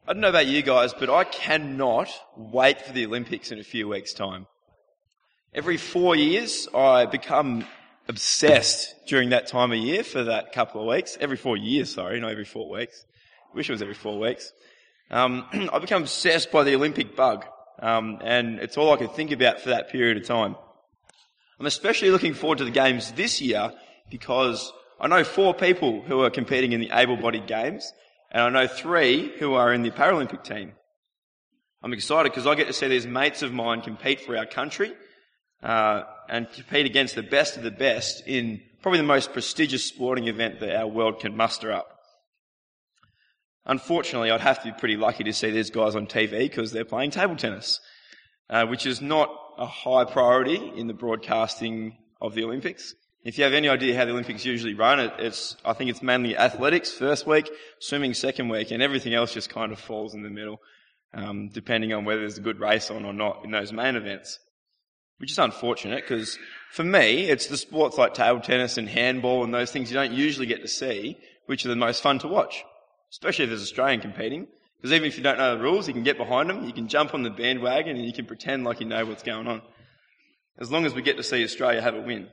I don't know about you guys, but I cannot wait for the Olympics in a few weeks' time. Every 4 years, I become obsessed during that time of year for that couple of weeks. Every 4 years, sorry, not every 4 weeks. Wish it was every 4 weeks. I become obsessed by the Olympic bug, and it's all I can think about for that period of time. I'm especially looking forward to the games this year because I know 4 people who are competing in the able-bodied games, and I know 3 who are in the Paralympic team. I'm excited because I get to see these mates of mine compete for our country and compete against the best of the best in probably the most prestigious sporting event that our world can muster up. Unfortunately, I'd have to be pretty lucky to see these guys on TV because they're playing table tennis, which is not a high priority in the broadcasting of the Olympics. If you have any idea how the Olympics usually run, I think it's mainly athletics first week, swimming second week, and everything else just kind of falls in the middle, depending on whether there's a good race on or not in those main events. Which is unfortunate because for me, it's the sports like table tennis and handball and those things you don't usually get to see, which are the most fun to watch, especially if there's Australian competing. Because even if you don't know the rules, you can get behind them, you can jump on the bandwagon and you can pretend like you know what's going on. As long as we get to see Australia have a win.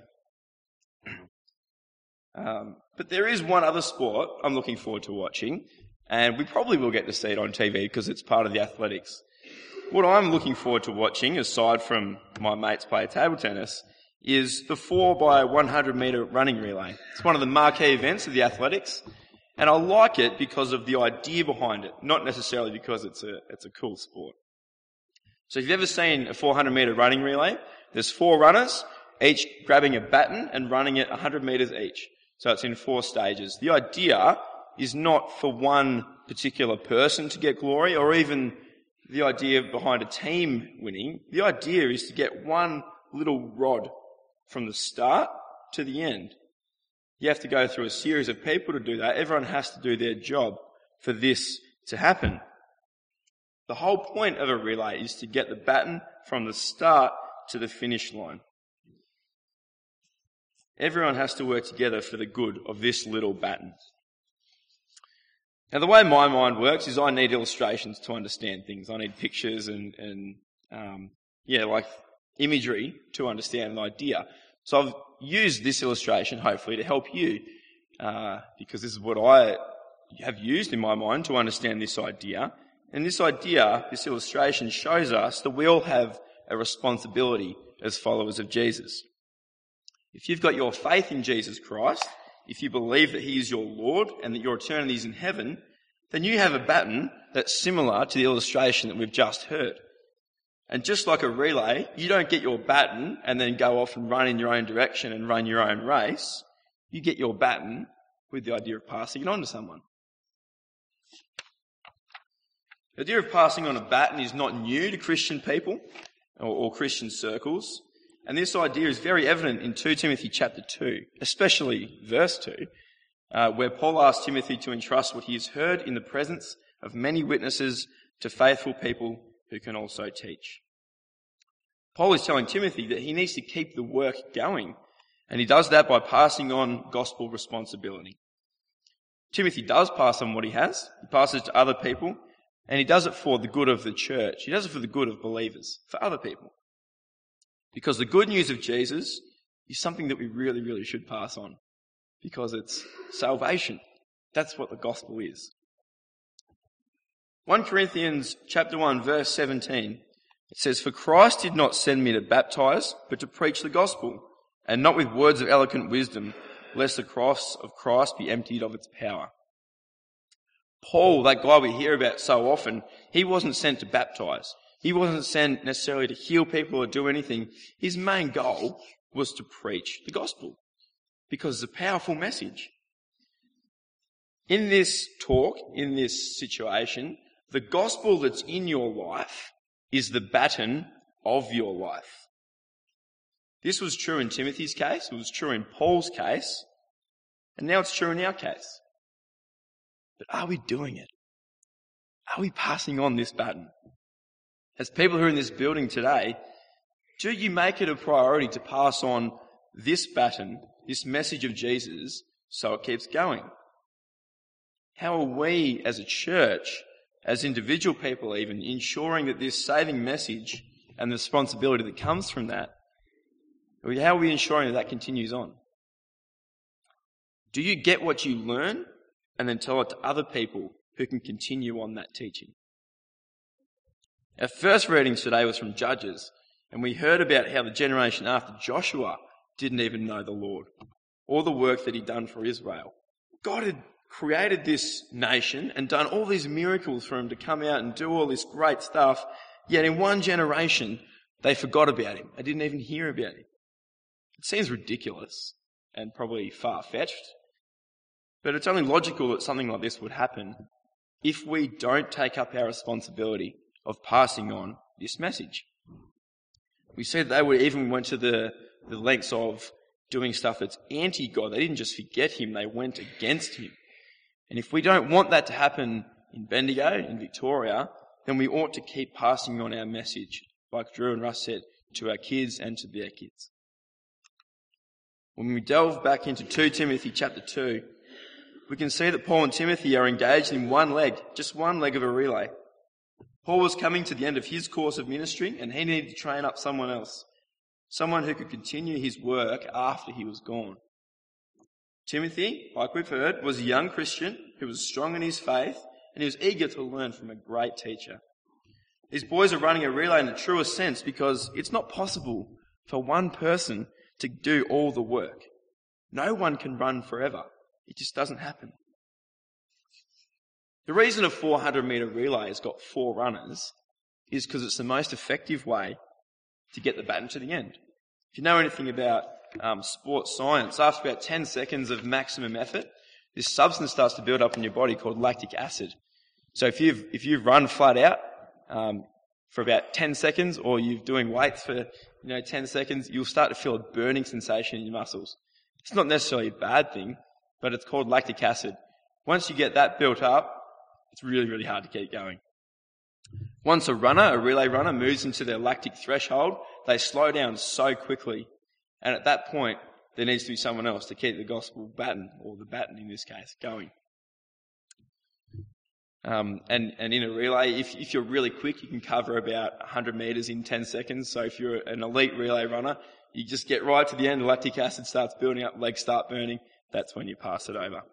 But there is one other sport I'm looking forward to watching, and we probably will get to see it on TV because it's part of the athletics. What I'm looking forward to watching, aside from my mates play table tennis, is the 4x100 metre running relay. It's one of the marquee events of the athletics, and I like it because of the idea behind it, not necessarily because it's a cool sport. So if you've ever seen a 400 metre running relay, there's 4 runners, each grabbing a baton and running it 100 metres each. So it's in 4 stages. The idea is not for one particular person to get glory or even the idea behind a team winning. The idea is to get one little rod from the start to the end. You have to go through a series of people to do that. Everyone has to do their job for this to happen. The whole point of a relay is to get the baton from the start to the finish line. Everyone has to work together for the good of this little baton. Now, the way my mind works is I need illustrations to understand things. I need pictures and imagery to understand an idea. So I've used this illustration, hopefully, to help you, because this is what I have used in my mind to understand this idea. And this idea, this illustration, shows us that we all have a responsibility as followers of Jesus. If you've got your faith in Jesus Christ, if you believe that he is your Lord and that your eternity is in heaven, then you have a baton that's similar to the illustration that we've just heard. And just like a relay, you don't get your baton and then go off and run in your own direction and run your own race. You get your baton with the idea of passing it on to someone. The idea of passing on a baton is not new to Christian people or Christian circles. And this idea is very evident in 2 Timothy chapter 2, especially verse 2, where Paul asks Timothy to entrust what he has heard in the presence of many witnesses to faithful people who can also teach. Paul is telling Timothy that he needs to keep the work going, and he does that by passing on gospel responsibility. Timothy does pass on what he has. He passes it to other people, and he does it for the good of the church. He does it for the good of believers, for other people. Because the good news of Jesus is something that we really, really should pass on. Because it's salvation. That's what the gospel is. 1 Corinthians chapter 1 verse 17, it says, "For Christ did not send me to baptize, but to preach the gospel, and not with words of eloquent wisdom, lest the cross of Christ be emptied of its power." Paul, that guy we hear about so often, he wasn't sent to baptize. He wasn't sent necessarily to heal people or do anything. His main goal was to preach the gospel because it's a powerful message. In this talk, in this situation, the gospel that's in your life is the baton of your life. This was true in Timothy's case, it was true in Paul's case, and now it's true in our case. But are we doing it? Are we passing on this baton? As people who are in this building today, do you make it a priority to pass on this baton, this message of Jesus, so it keeps going? How are we as a church as individual people even, ensuring that this saving message and the responsibility that comes from that, how are we ensuring that continues on? Do you get what you learn and then tell it to other people who can continue on that teaching? Our first reading today was from Judges, and we heard about how the generation after Joshua didn't even know the Lord or the work that he'd done for Israel. God had created this nation and done all these miracles for him to come out and do all this great stuff, yet in one generation they forgot about him. They didn't even hear about him. It seems ridiculous and probably far-fetched, but it's only logical that something like this would happen if we don't take up our responsibility of passing on this message. We see that they even went to the lengths of doing stuff that's anti-God. They didn't just forget him, they went against him. And if we don't want that to happen in Bendigo, in Victoria, then we ought to keep passing on our message, like Drew and Russ said, to our kids and to their kids. When we delve back into 2 Timothy chapter 2, we can see that Paul and Timothy are engaged in just one leg of a relay. Paul was coming to the end of his course of ministry and he needed to train up someone else, someone who could continue his work after he was gone. Timothy, like we've heard, was a young Christian who was strong in his faith and he was eager to learn from a great teacher. These boys are running a relay in the truest sense because it's not possible for one person to do all the work. No one can run forever. It just doesn't happen. The reason a 400-metre relay has got 4 runners is because it's the most effective way to get the baton to the end. If you know anything about sports science, after about 10 seconds of maximum effort, this substance starts to build up in your body called lactic acid. So if you've run flat out for about 10 seconds, or you're doing weights for 10 seconds, you'll start to feel a burning sensation in your muscles. It's not necessarily a bad thing, but it's called lactic acid. Once you get that built up, it's really, really hard to keep going. Once a relay runner, moves into their lactic threshold, they slow down so quickly. And at that point, there needs to be someone else to keep the gospel baton, or the baton in this case, going. And in a relay, if you're really quick, you can cover about 100 metres in 10 seconds. So if you're an elite relay runner, you just get right to the end, the lactic acid starts building up, legs start burning. That's when you pass it over.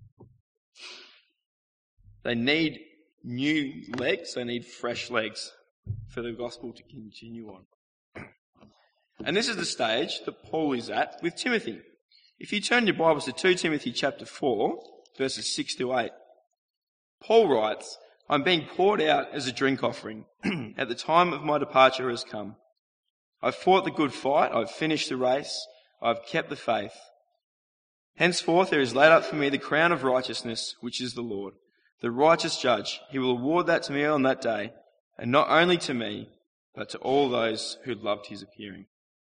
They need new legs, they need fresh legs for the gospel to continue on. And this is the stage that Paul is at with Timothy. If you turn your Bibles to 2 Timothy chapter 4, verses 6 to 8, Paul writes, "I'm being poured out as a drink offering. At the time of my departure has come. I've fought the good fight, I've finished the race, I've kept the faith. Henceforth there is laid up for me the crown of righteousness, which is the Lord, the righteous judge. He will award that to me on that day, and not only to me, but to all those who loved his appearing."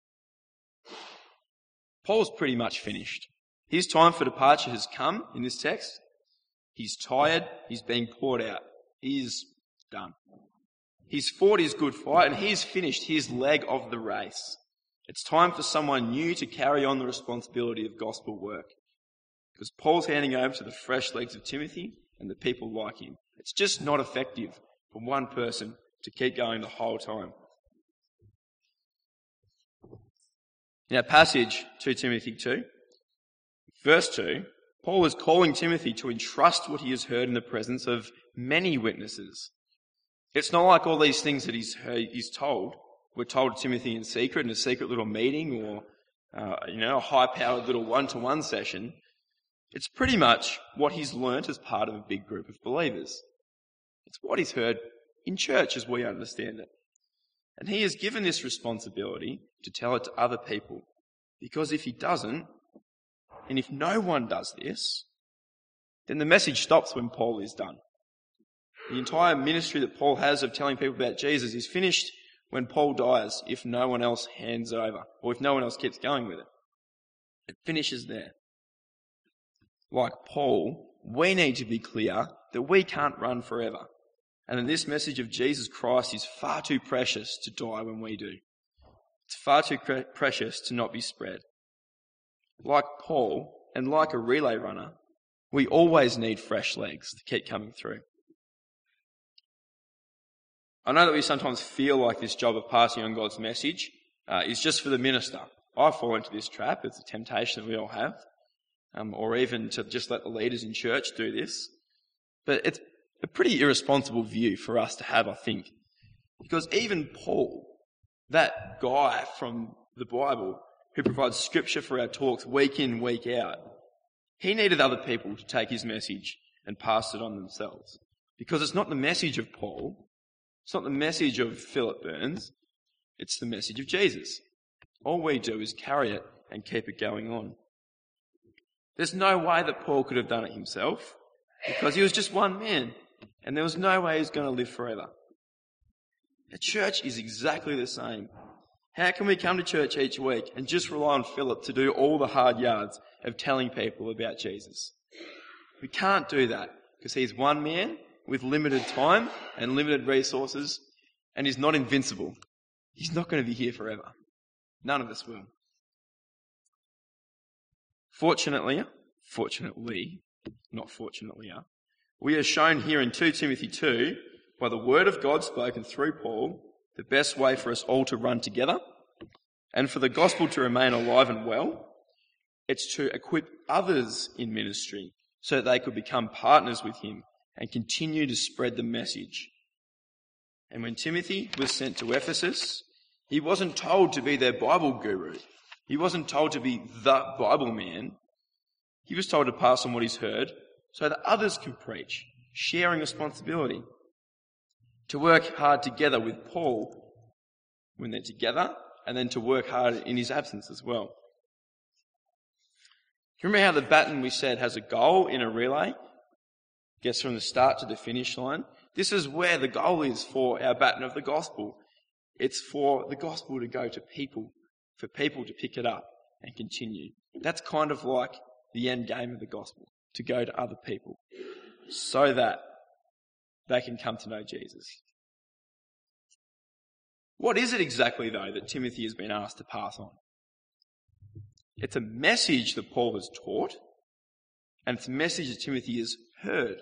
Paul's pretty much finished. His time for departure has come in this text. He's tired, he's being poured out. He's done. He's fought his good fight and he's finished his leg of the race. It's time for someone new to carry on the responsibility of gospel work. Because Paul's handing over to the fresh legs of Timothy and the people like him. It's just not effective for one person to keep going the whole time. In our passage, 2 Timothy 2, verse 2, Paul is calling Timothy to entrust what he has heard in the presence of many witnesses. It's not like all these things that he's told were told to Timothy in secret, in a secret little meeting, or a high-powered little one-to-one session. It's pretty much what he's learnt as part of a big group of believers. It's what he's heard in church as we understand it. And he is given this responsibility to tell it to other people. Because if he doesn't, and if no one does this, then the message stops when Paul is done. The entire ministry that Paul has of telling people about Jesus is finished when Paul dies, if no one else hands over, or if no one else keeps going with it. It finishes there. Like Paul, we need to be clear that we can't run forever, and that this message of Jesus Christ is far too precious to die when we do. It's far too precious to not be spread. Like Paul, and like a relay runner, we always need fresh legs to keep coming through. I know that we sometimes feel like this job of passing on God's message is just for the minister. I fall into this trap. It's a temptation that we all have. Or even to just let the leaders in church do this. But it's a pretty irresponsible view for us to have, I think. Because even Paul, that guy from the Bible who provides scripture for our talks week in, week out, he needed other people to take his message and pass it on themselves. Because it's not the message of Paul, it's not the message of Philip Burns, it's the message of Jesus. All we do is carry it and keep it going on. There's no way that Paul could have done it himself, because he was just one man, and there was no way he was going to live forever. The church is exactly the same. How can we come to church each week and just rely on Philip to do all the hard yards of telling people about Jesus? We can't do that, because he's one man with limited time and limited resources, and he's not invincible. He's not going to be here forever. None of us will. Fortunately, we are shown here in 2 Timothy 2, by the word of God spoken through Paul, the best way for us all to run together and for the gospel to remain alive and well. It's to equip others in ministry so that they could become partners with him and continue to spread the message. And when Timothy was sent to Ephesus, he wasn't told to be their Bible guru. He wasn't told to be the Bible man. He was told to pass on what he's heard so that others can preach, sharing responsibility. To work hard together with Paul when they're together, and then to work hard in his absence as well. Remember how the baton we said has a goal in a relay? Gets from the start to the finish line. This is where the goal is for our baton of the gospel. It's for the gospel to go to people, for people to pick it up and continue. That's kind of like the end game of the gospel, to go to other people so that they can come to know Jesus. What is it exactly, though, that Timothy has been asked to pass on? It's a message that Paul has taught, and it's a message that Timothy has heard.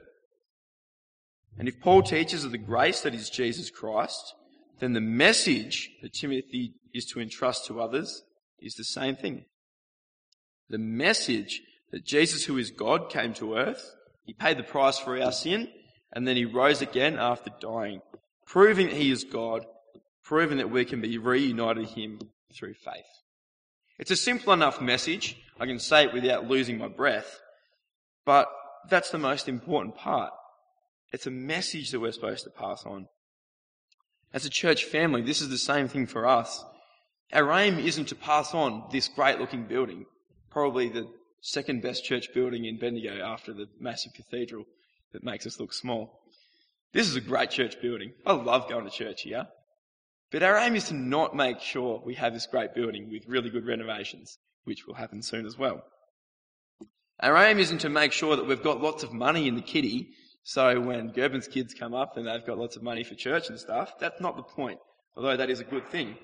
And if Paul teaches of the grace that is Jesus Christ, then the message that Timothy is to entrust to others is the same thing. The message that Jesus, who is God, came to earth, he paid the price for our sin, and then he rose again after dying, proving that he is God, proving that we can be reunited with him through faith. It's a simple enough message. I can say it without losing my breath, but that's the most important part. It's a message that we're supposed to pass on. As a church family, this is the same thing for us. Our aim isn't to pass on this great looking building, probably the second best church building in Bendigo after the massive cathedral that makes us look small. This is a great church building. I love going to church here. But our aim is to not make sure we have this great building with really good renovations, which will happen soon as well. Our aim isn't to make sure that we've got lots of money in the kitty, so when Gerben's kids come up and they've got lots of money for church and stuff, that's not the point, although that is a good thing.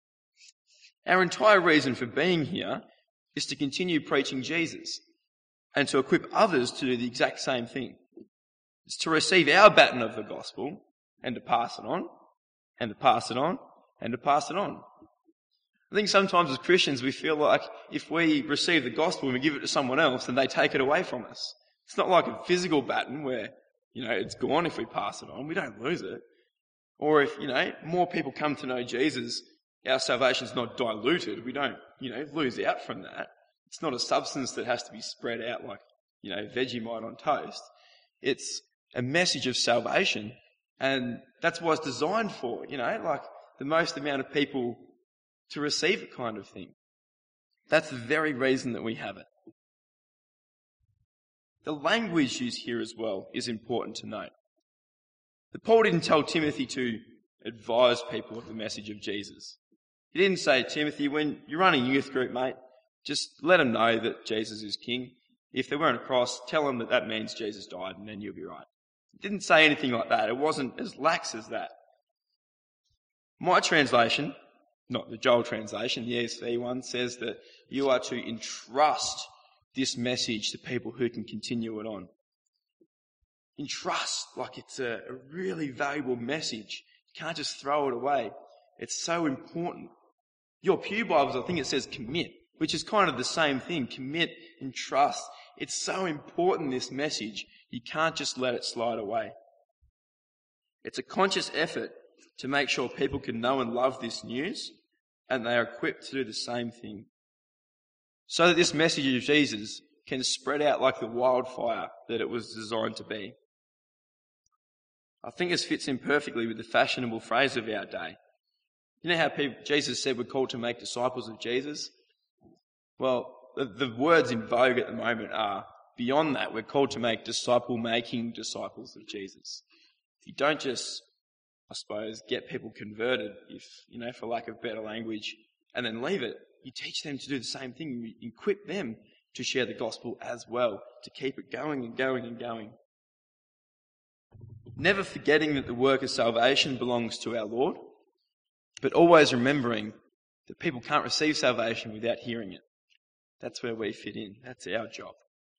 Our entire reason for being here is to continue preaching Jesus and to equip others to do the exact same thing. It's to receive our baton of the gospel and to pass it on, and to pass it on, and to pass it on. I think sometimes as Christians we feel like if we receive the gospel and we give it to someone else, then they take it away from us. It's not like a physical baton where, it's gone if we pass it on. We don't lose it. Or if, more people come to know Jesus, our salvation's not diluted. We don't, lose out from that. It's not a substance that has to be spread out like, Vegemite on toast. It's a message of salvation. And that's what it's designed for, like the most amount of people to receive it kind of thing. That's the very reason that we have it. The language used here as well is important to note. That Paul didn't tell Timothy to advise people of the message of Jesus. He didn't say, Timothy, when you're running a youth group, mate, just let them know that Jesus is king. If they're wearing a cross, tell them that means Jesus died and then you'll be right. It didn't say anything like that. It wasn't as lax as that. My translation, not the Joel translation, the ESV one, says that you are to entrust this message to people who can continue it on. Entrust, like it's a really valuable message You can't just throw it away. It's so important. Your Pew Bibles, I think it says commit, which is kind of the same thing. Commit and trust. It's so important, this message. You can't just let it slide away. It's a conscious effort to make sure people can know and love this news, and they are equipped to do the same thing. So that this message of Jesus can spread out like the wildfire that it was designed to be. I think this fits in perfectly with the fashionable phrase of our day. You know how Jesus said we're called to make disciples of Jesus? Well, the words in vogue at the moment are, beyond that, we're called to make disciple-making disciples of Jesus. You don't just, I suppose, get people converted, if, for lack of better language, and then leave it. You teach them to do the same thing. You equip them to share the gospel as well, to keep it going and going and going. Never forgetting that the work of salvation belongs to our Lord, but always remembering that people can't receive salvation without hearing it. That's where we fit in. That's our job.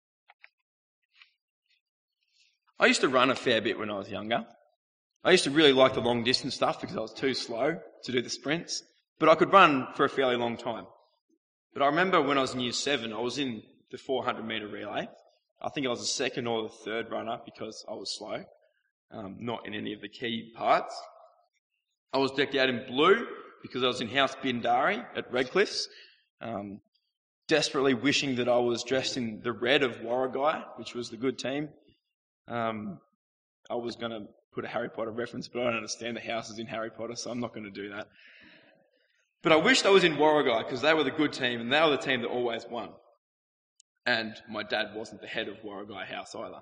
I used to run a fair bit when I was younger. I used to really like the long distance stuff because I was too slow to do the sprints, but I could run for a fairly long time. But I remember when I was in year 7, I was in the 400 metre relay. I think I was the second or the third runner because I was slow, not in any of the key parts. I was decked out in blue because I was in House Bindari at Redcliffs, desperately wishing that I was dressed in the red of Warragai, which was the good team. I was going to put a Harry Potter reference, but I don't understand the houses in Harry Potter, so I'm not going to do that. But I wished I was in Warragai because they were the good team and they were the team that always won. And my dad wasn't the head of Warragai House either.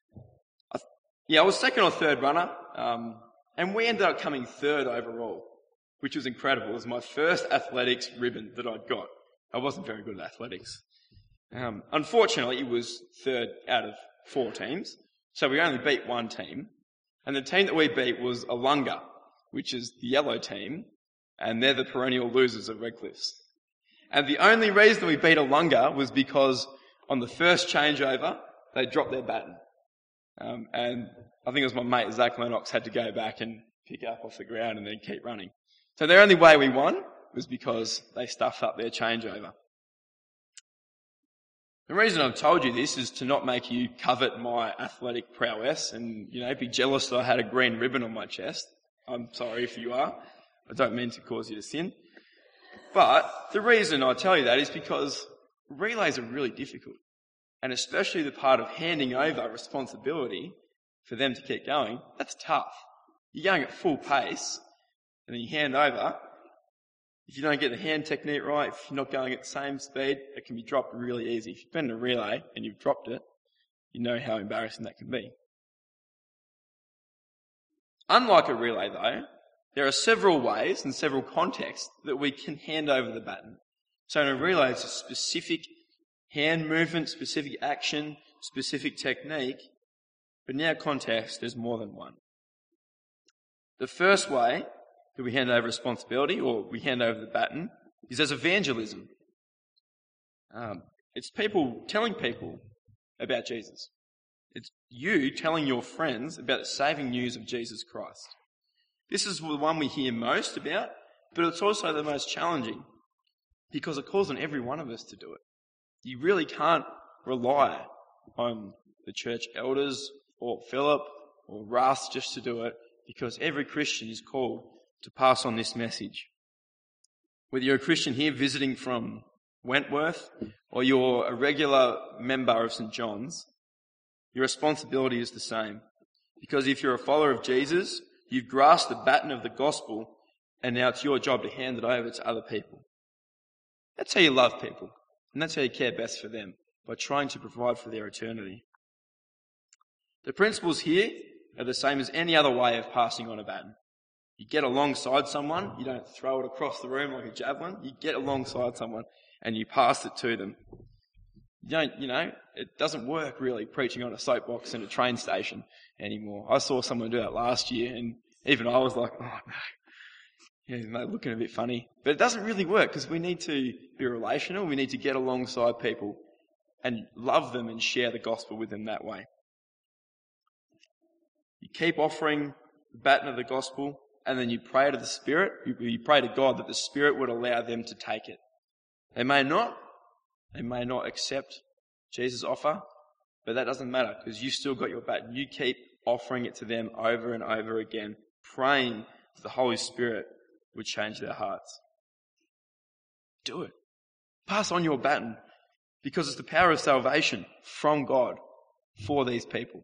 I was second or third runner, and we ended up coming third overall, which was incredible. It was my first athletics ribbon that I'd got. I wasn't very good at athletics. Unfortunately, it was third out of 4 teams, so we only beat one team. And the team that we beat was Alunga, which is the yellow team, and they're the perennial losers of Redcliffs. And the only reason we beat Alunga was because on the first changeover, they dropped their baton. And I think it was my mate Zach Lennox had to go back and pick up off the ground and then keep running. So the only way we won was because they stuffed up their changeover. The reason I've told you this is to not make you covet my athletic prowess and, be jealous that I had a green ribbon on my chest. I'm sorry if you are. I don't mean to cause you to sin. But the reason I tell you that is because relays are really difficult. And especially the part of handing over responsibility for them to keep going, that's tough. You're going at full pace and then you hand over. If you don't get the hand technique right, if you're not going at the same speed, it can be dropped really easy. If you've been in a relay and you've dropped it, you know how embarrassing that can be. Unlike a relay though, there are several ways and several contexts that we can hand over the baton. So in a relay, it's a specific hand movement, specific action, specific technique, but in our context, there's more than one. The first way that we hand over responsibility, or we hand over the baton, is as evangelism. It's people telling people about Jesus. It's you telling your friends about the saving news of Jesus Christ. This is the one we hear most about, but it's also the most challenging because it calls on every one of us to do it. You really can't rely on the church elders or Philip or Russ just to do it because every Christian is called to pass on this message. Whether you're a Christian here visiting from Wentworth or you're a regular member of St. John's, your responsibility is the same. Because if you're a follower of Jesus, you've grasped the baton of the gospel and now it's your job to hand it over to other people. That's how you love people. And that's how you care best for them, by trying to provide for their eternity. The principles here are the same as any other way of passing on a baton. You get alongside someone, you don't throw it across the room like a javelin, you get alongside someone and you pass it to them. It doesn't work really preaching on a soapbox in a train station anymore. I saw someone do that last year and even I was like, oh no. They're looking a bit funny. But it doesn't really work because we need to be relational. We need to get alongside people and love them and share the gospel with them that way. You keep offering the baton of the gospel and then you pray to the Spirit, you pray to God that the Spirit would allow them to take it. They may not accept Jesus' offer, but that doesn't matter because you still got your baton. You keep offering it to them over and over again, praying that the Holy Spirit would change their hearts. Do it. Pass on your baton because it's the power of salvation from God for these people.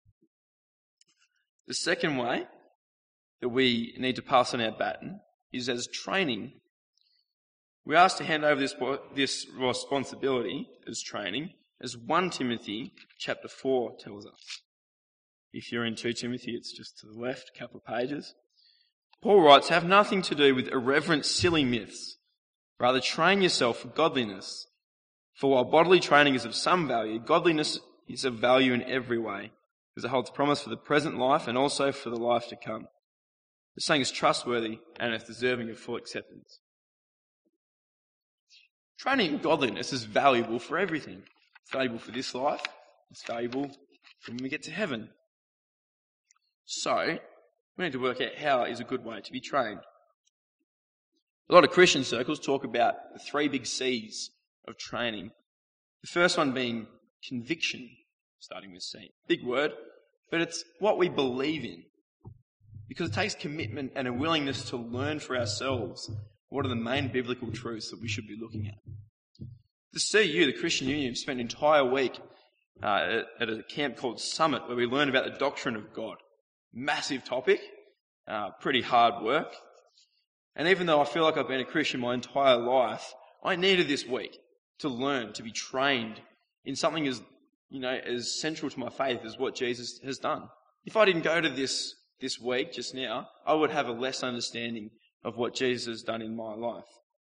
The second way that we need to pass on our baton is as training. We're asked to hand over this responsibility as training, as 1 Timothy chapter 4 tells us. If you're in 2 Timothy, it's just to the left, a couple of pages. Paul writes, "Have nothing to do with irreverent, silly myths. Rather, train yourself for godliness. For while bodily training is of some value, godliness is of value in every way, because it holds promise for the present life and also for the life to come." The saying is trustworthy and is deserving of full acceptance. Training in godliness is valuable for everything. It's valuable for this life. It's valuable for when we get to heaven. So, we need to work out how is a good way to be trained. A lot of Christian circles talk about the 3 big C's of training. The first one being conviction, starting with C. Big word, but it's what we believe in. Because it takes commitment and a willingness to learn for ourselves what are the main biblical truths that we should be looking at. The CU, the Christian Union, spent an entire week at a camp called Summit where we learned about the doctrine of God. Massive topic, pretty hard work. And even though I feel like I've been a Christian my entire life, I needed this week to learn, to be trained in something as central to my faith as what Jesus has done. If I didn't go to this week just now, I would have a less understanding of what Jesus has done in my life.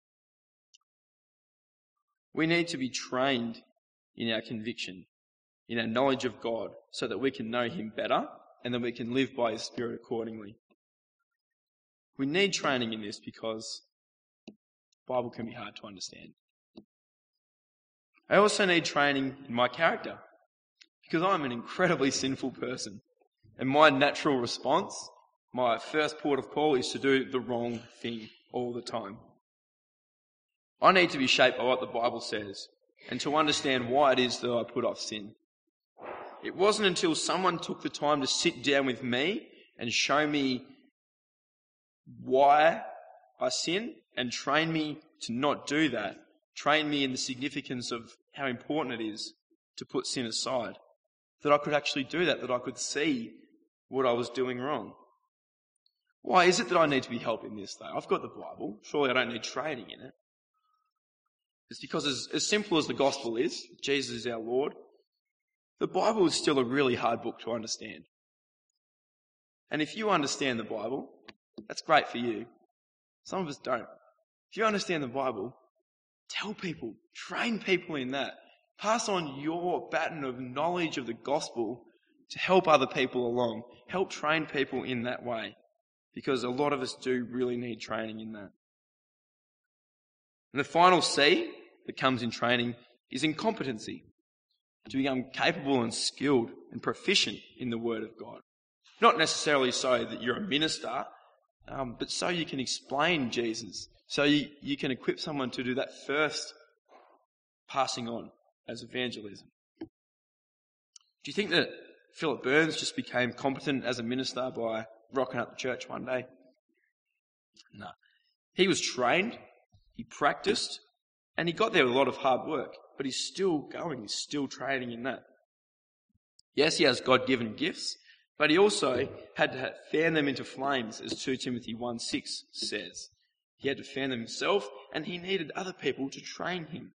We need to be trained in our conviction, in our knowledge of God, so that we can know Him better and that we can live by His Spirit accordingly. We need training in this because the Bible can be hard to understand. I also need training in my character because I'm an incredibly sinful person. And my natural response, my first port of call, is to do the wrong thing all the time. I need to be shaped by what the Bible says and to understand why it is that I put off sin. It wasn't until someone took the time to sit down with me and show me why I sin and train me to not do that, train me in the significance of how important it is to put sin aside, that I could actually do that I could see what I was doing wrong. Why is it that I need to be helped in this, though? I've got the Bible. Surely I don't need training in it. It's because as simple as the gospel is, Jesus is our Lord, the Bible is still a really hard book to understand. And if you understand the Bible, that's great for you. Some of us don't. If you understand the Bible, tell people, train people in that. Pass on your baton of knowledge of the gospel to help other people along. Help train people in that way. Because a lot of us do really need training in that. And the final C that comes in training is incompetency. To become capable and skilled and proficient in the Word of God. Not necessarily so that you're a minister, but so you can explain Jesus. So you can equip someone to do that first passing on as evangelism. Do you think that Philip Burns just became competent as a minister by rocking up the church one day? No. He was trained, he practiced, and he got there with a lot of hard work. But he's still going, he's still training in that. Yes, he has God-given gifts, but he also had to fan them into flames, as 2 Timothy 1:6 says. He had to fan them himself, and he needed other people to train him.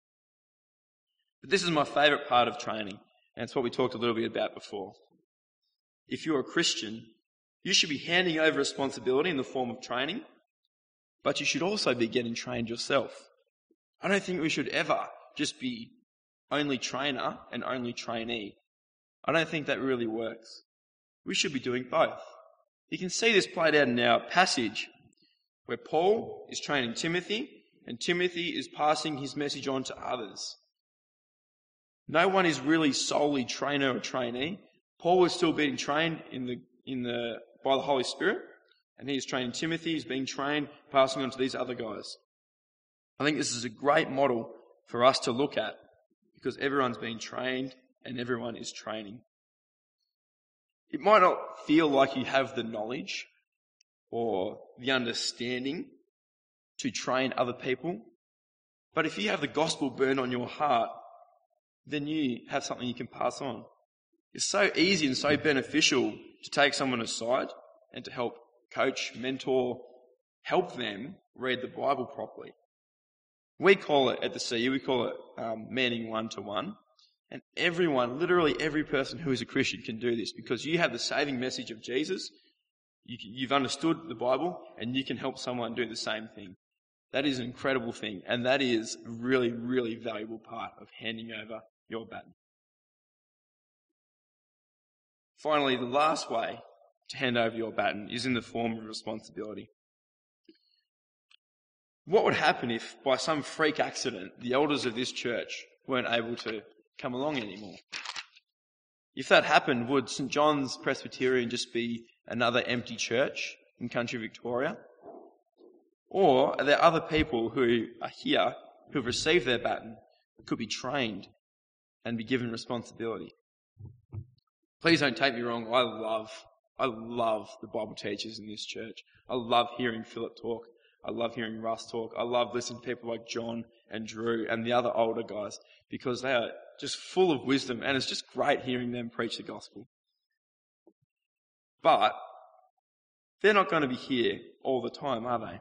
But this is my favourite part of training, and it's what we talked a little bit about before. If you're a Christian, you should be handing over responsibility in the form of training, but you should also be getting trained yourself. I don't think we should ever just be only trainer and only trainee. I don't think that really works. We should be doing both. You can see this played out in our passage where Paul is training Timothy and Timothy is passing his message on to others. No one is really solely trainer or trainee. Paul was still being trained by the Holy Spirit, And he's training Timothy, he's being trained, passing on to these other guys. I think this is a great model for us to look at because everyone's being trained and everyone is training. It might not feel like you have the knowledge or the understanding to train other people, but if you have the gospel burned on your heart, then you have something you can pass on. It's so easy and so beneficial to take someone aside and to help coach, mentor, help them read the Bible properly. We call it, at the CU, we call it manning one-to-one. And everyone, literally every person who is a Christian can do this because you have the saving message of Jesus, you've understood the Bible, and you can help someone do the same thing. That is an incredible thing, and that is a really, really valuable part of handing over your baton. Finally, the last way to hand over your baton is in the form of responsibility. What would happen if, by some freak accident, the elders of this church weren't able to come along anymore? If that happened, would St John's Presbyterian just be another empty church in country Victoria? Or are there other people who are here who have received their baton, who could be trained and be given responsibility? Please don't take me wrong, I love the Bible teachers in this church. I love hearing Philip talk. I love hearing Russ talk. I love listening to people like John and Drew and the other older guys because they are just full of wisdom and it's just great hearing them preach the gospel. But they're not going to be here all the time, are they?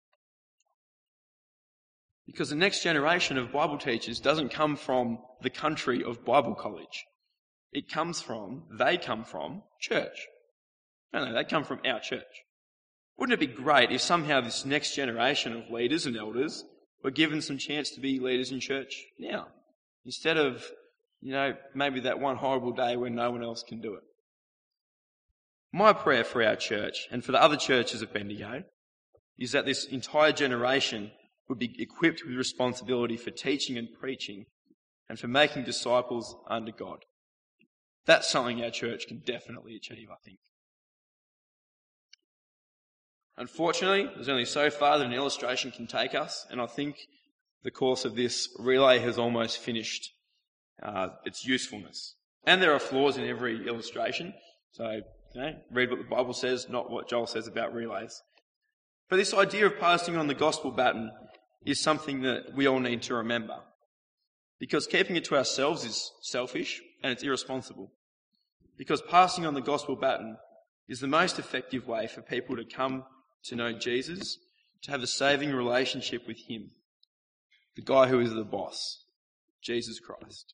Because the next generation of Bible teachers doesn't come from the country of Bible college. They come from church. No, they come from our church. Wouldn't it be great if somehow this next generation of leaders and elders were given some chance to be leaders in church now? Instead of, maybe that one horrible day when no one else can do it. My prayer for our church and for the other churches of Bendigo is that this entire generation would be equipped with responsibility for teaching and preaching and for making disciples under God. That's something our church can definitely achieve, I think. Unfortunately, there's only so far that an illustration can take us, and I think the course of this relay has almost finished its usefulness. And there are flaws in every illustration, so read what the Bible says, not what Joel says about relays. But this idea of passing on the gospel baton is something that we all need to remember, because keeping it to ourselves is selfish and it's irresponsible. Because passing on the gospel baton is the most effective way for people to come to know Jesus, to have a saving relationship with him, the guy who is the boss, Jesus Christ.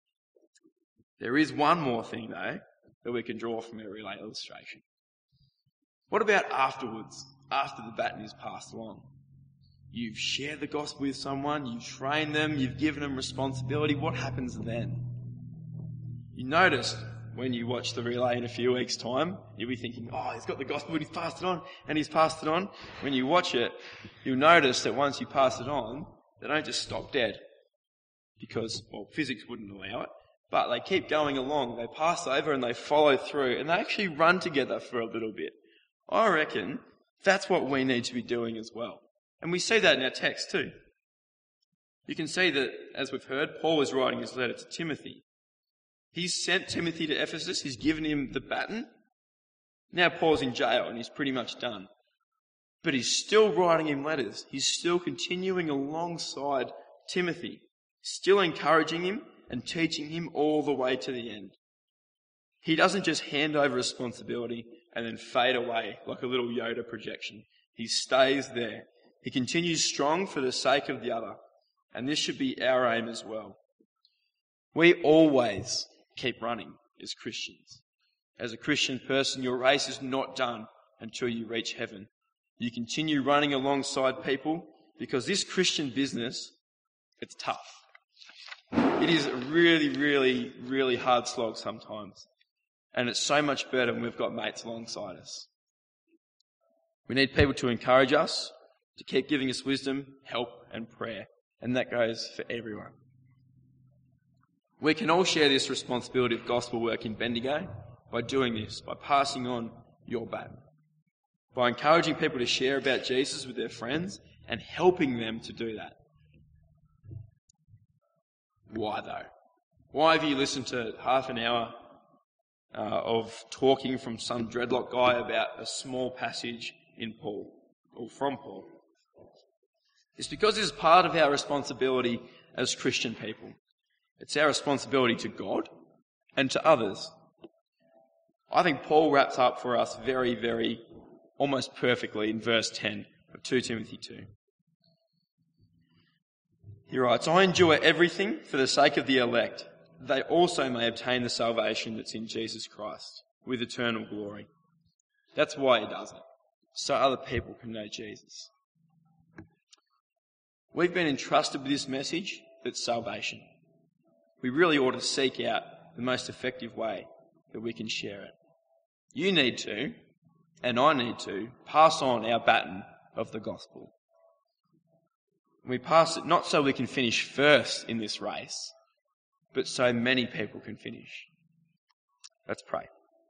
There is one more thing, though, that we can draw from a relay illustration. What about afterwards, after the baton is passed along? You've shared the gospel with someone, you've trained them, you've given them responsibility. What happens then? You notice when you watch the relay in a few weeks' time, you'll be thinking, he's got the gospel, he's passed it on, and he's passed it on. When you watch it, you'll notice that once you pass it on, they don't just stop dead because, physics wouldn't allow it, but they keep going along. They pass over and they follow through, and they actually run together for a little bit. I reckon that's what we need to be doing as well. And we see that in our text too. You can see that, as we've heard, Paul is writing his letter to Timothy. He's sent Timothy to Ephesus. He's given him the baton. Now Paul's in jail and he's pretty much done. But he's still writing him letters. He's still continuing alongside Timothy, still encouraging him and teaching him all the way to the end. He doesn't just hand over responsibility and then fade away like a little Yoda projection. He stays there. He continues strong for the sake of the other. And this should be our aim as well. We always keep running as Christians. As a Christian person, your race is not done until you reach heaven. You continue running alongside people because this Christian business, it's tough. It is a really, really, really hard slog sometimes. And it's so much better when we've got mates alongside us. We need people to encourage us, to keep giving us wisdom, help and prayer. And that goes for everyone. We can all share this responsibility of gospel work in Bendigo by doing this, by passing on your baton. by encouraging people to share about Jesus with their friends and helping them to do that. Why though? Why have you listened to half an hour of talking from some dreadlock guy about a small passage in Paul, or from Paul? It's because it's part of our responsibility as Christian people. It's our responsibility to God and to others. I think Paul wraps up for us very, very, almost perfectly in verse 10 of 2 Timothy 2. He writes, I endure everything for the sake of the elect, that they also may obtain the salvation that's in Jesus Christ, with eternal glory. That's why he does it, so other people can know Jesus. We've been entrusted with this message that's salvation. We really ought to seek out the most effective way that we can share it. You need to, and I need to, pass on our baton of the gospel. We pass it not so we can finish first in this race, but so many people can finish. Let's pray.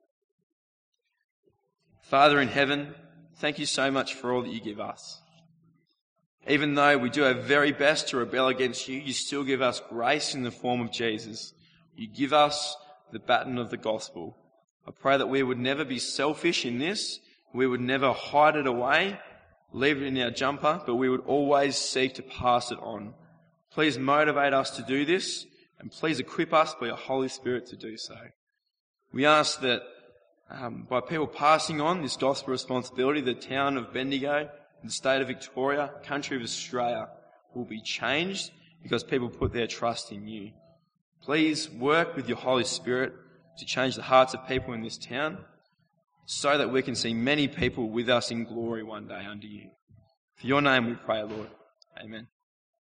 Father in heaven, thank you so much for all that you give us. Even though we do our very best to rebel against you, you still give us grace in the form of Jesus. You give us the baton of the gospel. I pray that we would never be selfish in this. We would never hide it away, leave it in our jumper, but we would always seek to pass it on. Please motivate us to do this, and please equip us by your Holy Spirit to do so. We ask that by people passing on this gospel responsibility, the town of Bendigo, the state of Victoria, country of Australia will be changed because people put their trust in you. Please work with your Holy Spirit to change the hearts of people in this town so that we can see many people with us in glory one day under you. For your name we pray, Lord. Amen.